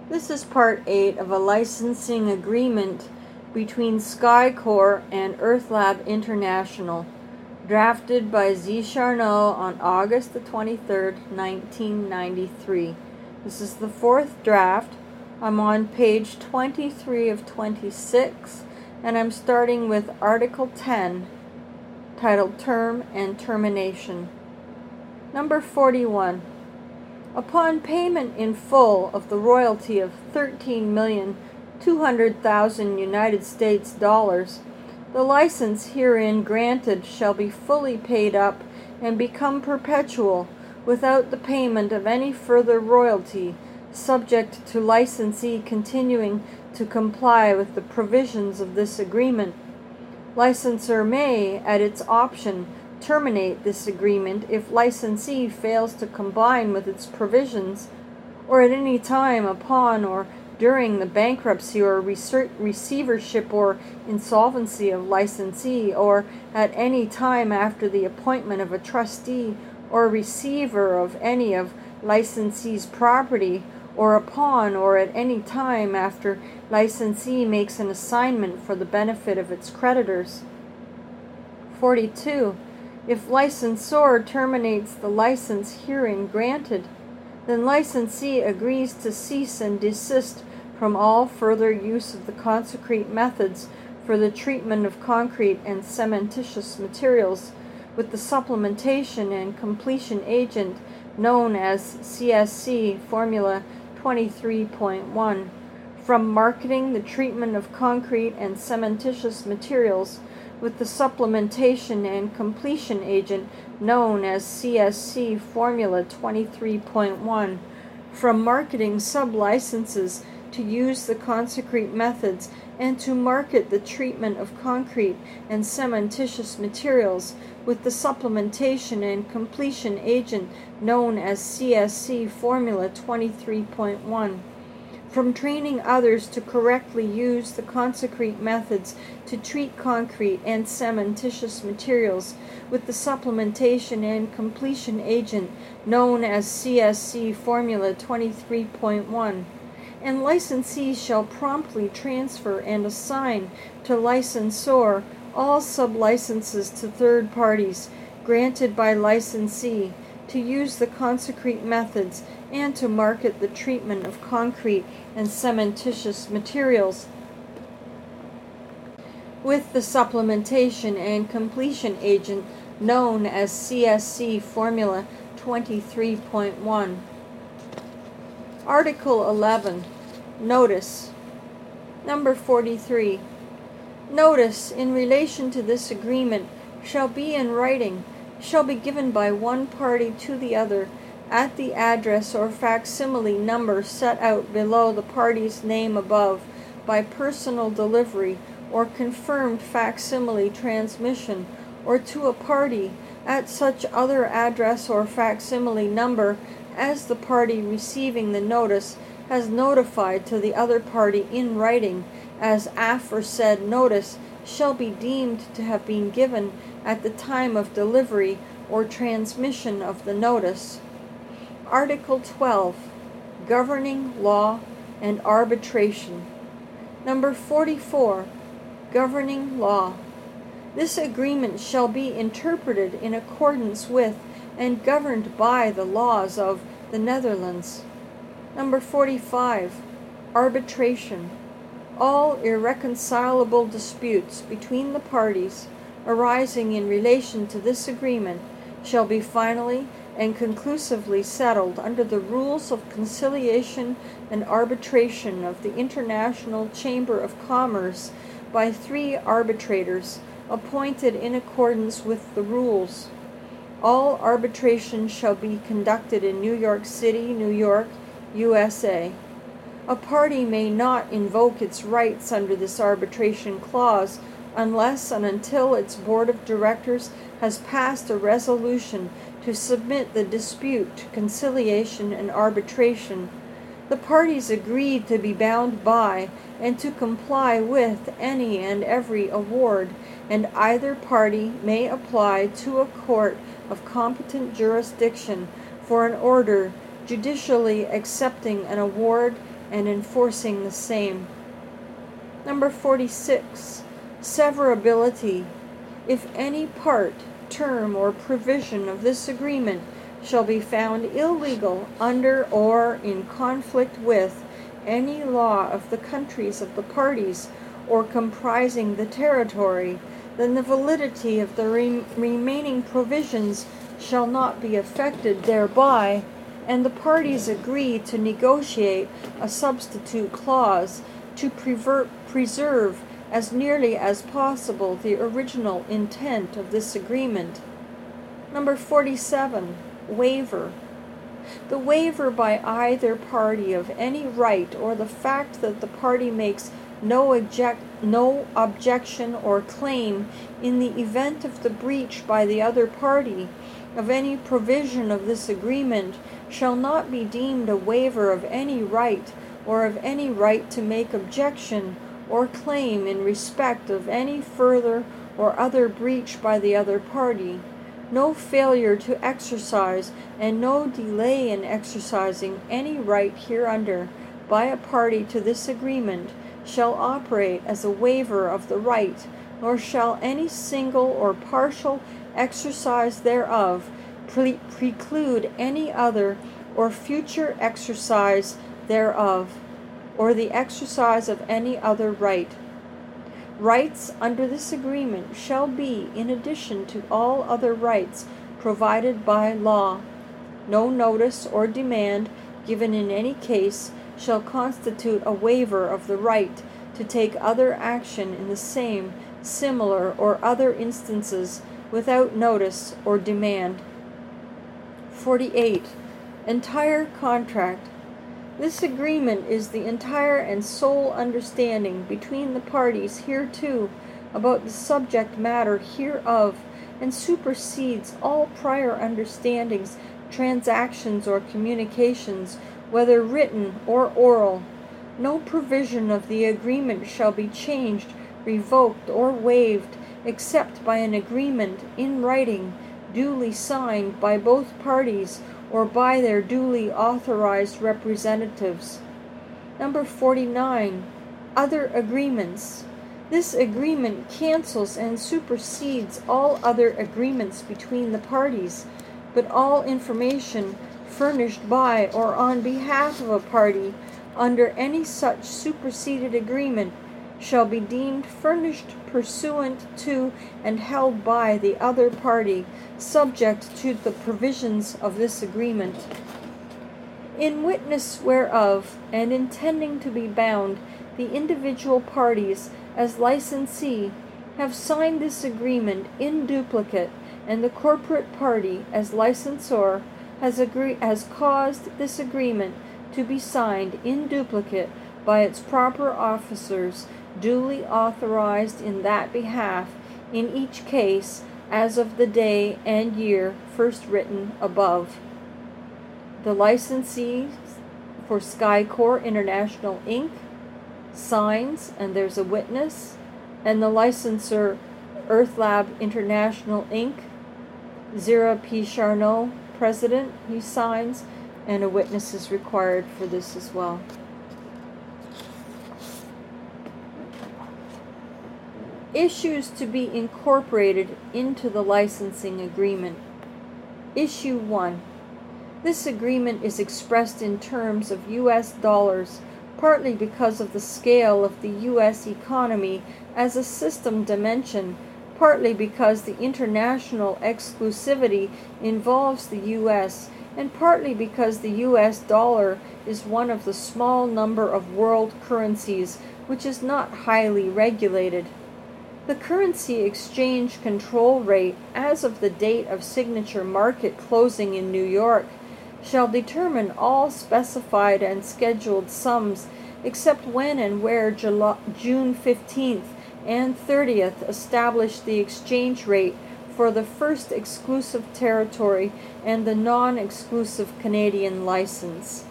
This is Part 8 of a licensing agreement between Skycore and EarthLab International, drafted by Z. Charnow on August the 23rd, 1993. This is the fourth draft. I'm on page 23 of 26, and I'm starting with Article 10, titled Term and Termination. Number 41. Upon payment in full of the royalty of $13,200,000 United States dollars, the license herein granted shall be fully paid up and become perpetual without the payment of any further royalty, subject to licensee continuing to comply with the provisions of this agreement. Licensor may, at its option, terminate this agreement if licensee fails to comply with its provisions, or at any time upon or during the bankruptcy or receivership or insolvency of licensee, or at any time after the appointment of a trustee or receiver of any of licensee's property, or upon or at any time after licensee makes an assignment for the benefit of its creditors. 42. If licensor terminates the license herein granted, then licensee agrees to cease and desist from all further use of the concrete methods for the treatment of concrete and cementitious materials with the supplementation and completion agent known as CSC Formula 23.1, from marketing the treatment of concrete and cementitious materials with the supplementation and completion agent known as CSC Formula 23.1, from marketing sub-licenses to use the concrete methods and to market the treatment of concrete and cementitious materials with the supplementation and completion agent known as CSC Formula 23.1. From training others to correctly use the concrete methods to treat concrete and cementitious materials with the supplementation and completion agent known as CSC Formula 23.1. And licensees shall promptly transfer and assign to licensor all sub-licenses to third parties granted by licensee to use the concrete methods and to market the treatment of concrete and cementitious materials with the supplementation and completion agent known as CSC Formula 23.1. Article 11. Notice. Number 43. Notice in relation to this agreement shall be in writing, shall be given by one party to the other, at the address or facsimile number set out below the party's name above, by personal delivery or confirmed facsimile transmission, or to a party at such other address or facsimile number as the party receiving the notice has notified to the other party in writing, as aforesaid notice shall be deemed to have been given at the time of delivery or transmission of the notice. Article 12. Governing law and arbitration. Number 44. Governing law. This agreement shall be interpreted in accordance with and governed by the laws of the Netherlands. Number 45. Arbitration. All irreconcilable disputes between the parties arising in relation to this agreement shall be finally and conclusively settled under the rules of conciliation and arbitration of the International Chamber of Commerce by 3 arbitrators appointed in accordance with the rules. All arbitration shall be conducted in New York City, New York, USA. A party may not invoke its rights under this arbitration clause unless and until its board of directors has passed a resolution to submit the dispute to conciliation and arbitration. The parties agreed to be bound by and to comply with any and every award, and either party may apply to a court of competent jurisdiction for an order judicially accepting an award and enforcing the same. Number 46. Severability. If any part, term, or provision of this agreement shall be found illegal under or in conflict with any law of the countries of the parties or comprising the territory, then the validity of the remaining provisions shall not be affected thereby, and the parties agree to negotiate a substitute clause to preserve as nearly as possible the original intent of this agreement. Number 47. Waiver. The waiver by either party of any right or the fact that the party makes no objection or claim in the event of the breach by the other party of any provision of this agreement shall not be deemed a waiver of any right or of any right to make objection or claim in respect of any further or other breach by the other party. No failure to exercise and no delay in exercising any right hereunder by a party to this agreement shall operate as a waiver of the right, nor shall any single or partial exercise thereof preclude any other or future exercise thereof, or the exercise of any other right. Rights under this agreement shall be in addition to all other rights provided by law. No notice or demand given in any case shall constitute a waiver of the right to take other action in the same, similar, or other instances without notice or demand. 48. Entire contract. This agreement is the entire and sole understanding between the parties hereto about the subject matter hereof, and supersedes all prior understandings, transactions, or communications, whether written or oral. No provision of the agreement shall be changed, revoked, or waived, except by an agreement in writing, duly signed by both parties, or by their duly authorized representatives. Number 49. Other agreements. This agreement cancels and supersedes all other agreements between the parties, but all information furnished by or on behalf of a party under any such superseded agreement shall be deemed furnished pursuant to and held by the other party, subject to the provisions of this agreement. In witness whereof, and intending to be bound, the individual parties, as licensee, have signed this agreement in duplicate, and the corporate party, as licensor, has caused this agreement to be signed in duplicate by its proper officers, duly authorized in that behalf, in each case, as of the day and year first written above. The licensee for Skycore International Inc. signs, and there's a witness, and the licensor EarthLab International Inc. Zira P. Charnow, president, he signs, and a witness is required for this as well. Issues to be incorporated into the licensing agreement. Issue 1. This agreement is expressed in terms of U.S. dollars, partly because of the scale of the U.S. economy as a system dimension, partly because the international exclusivity involves the U.S., and partly because the U.S. dollar is one of the small number of world currencies which is not highly regulated. The currency exchange control rate, as of the date of signature market closing in New York, shall determine all specified and scheduled sums, except when and where June 15th and 30th established the exchange rate for the first exclusive territory and the non-exclusive Canadian license.